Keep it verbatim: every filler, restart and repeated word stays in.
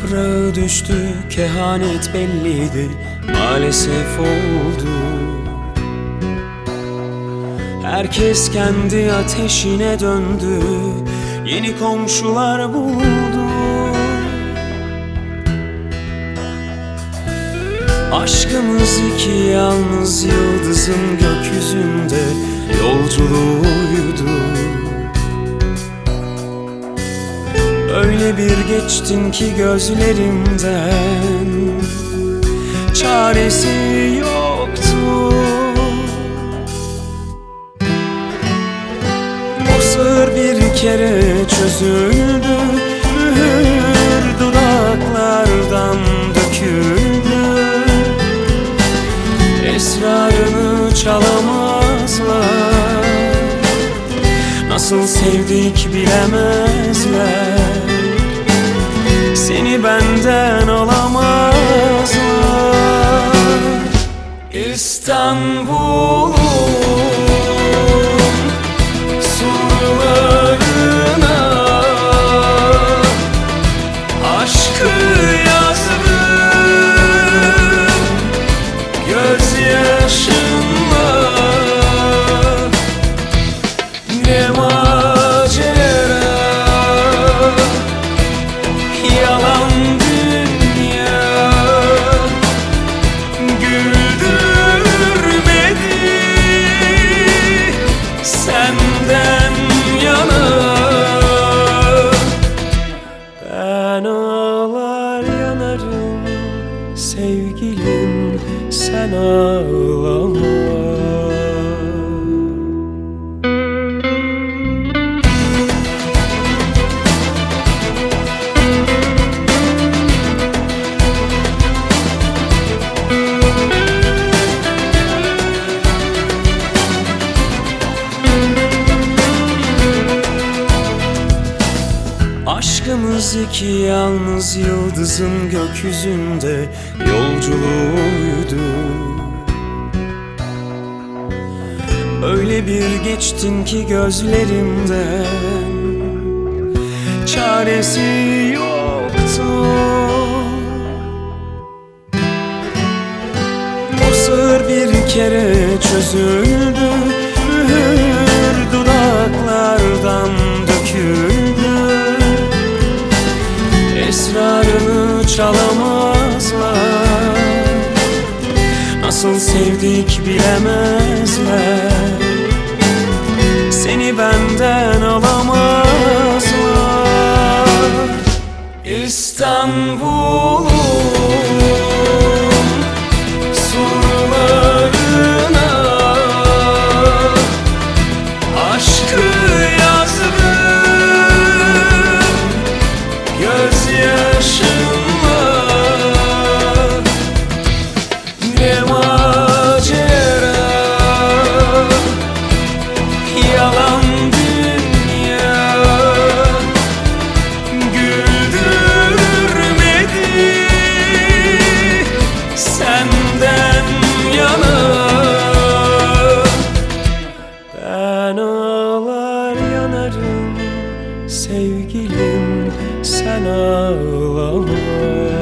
yaprağı düştü, kehanet belliydi, maalesef oldu. Herkes kendi ateşine döndü, yeni komşular buldu. Aşkımız iki yalnız yıldızın gökyüzünde yolculuğuydu. Öyle bir geçtin ki gözlerimden, çaresi yoktu. O sır bir kere çözüldü, mühür dudaklardan döküldü. Esrarını çalamazlar, nasıl sevdik bilemezler. Seni benden alamazlar. İstanbul'un surlarına aşkı yazdım gözyaşımla. Ne macera, yalan dünya, güldürmedi senden yana. Ben ağlar yanarım sevgilim, sen ağlama. Aşkımız iki yalnız yıldızın gökyüzünde yolculuğuydu. Öyle bir geçtin ki gözlerimden, çaresi yoktu. O sır bir kere çözüldü, mühür dudaklardan döküldü. Esrarını çalamazlar, nasıl sevdik bilemezler. Seni benden alamazlar. İstanbul'un surlarına aşkı yazdım gözyaşımla. Ne macera, yalan dünya, güldürmedi senden yana. Ben ağlar yanarım sevgilim, sen ağlama.